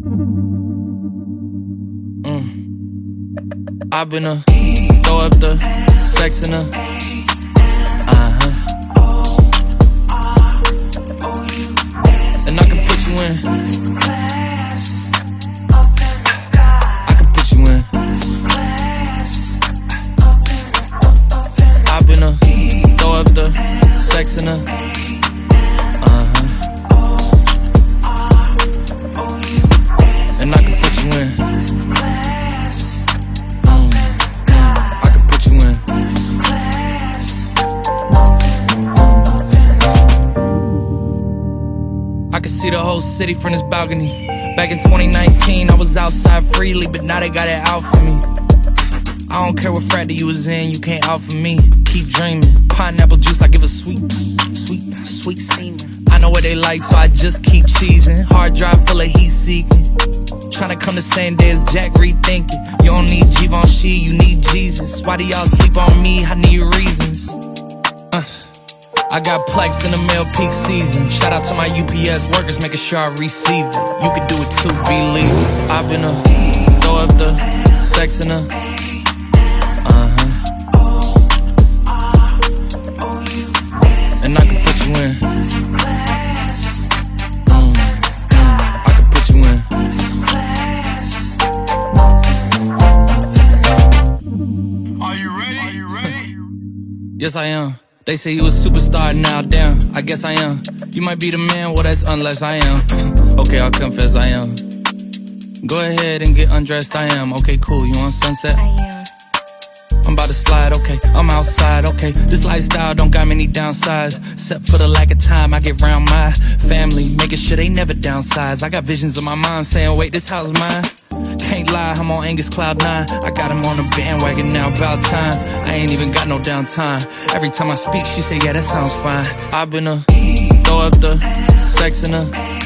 I've been throw up the sex in and I can put you in. I can put you in. I've been throw up the sex in and I can put you in. I can put you in. I can see the whole city from this balcony. Back in 2019, I was outside freely, but now they got it out for me. I don't care what frat that you was in, you can't out for me. Keep dreaming. Pineapple juice, I give a sweet semen. I know what they like, so I just keep cheesing. Hard drive full of heat seeking. Tryna come the same day as Jack, rethinking. You don't need Givenchy, you need Jesus. Why do y'all sleep on me? I need reasons. I got Plex in the mail peak season. Shout out to my UPS workers, making sure I receive it. You could do it too, believe it. I've been throw up the sex in and I can put you in. I can put you in. Are you ready? Yes, I am. They say you a superstar now, damn, I guess I am. You might be the man, well that's unless I am. Okay, I'll confess I am. Go ahead and get undressed, I am. Okay, cool, you on Sunset? I am. I'm about to slide, okay, I'm outside, okay. This lifestyle don't got many downsides, except for the lack of time I get round my family, making sure they never downsize. I got visions of my mom saying, wait, this house mine. Can't lie, I'm on Angus Cloud 9. I got him on the bandwagon now, about time. I ain't even got no downtime. Every time I speak, she say, yeah, that sounds fine. I've been throw up the sex in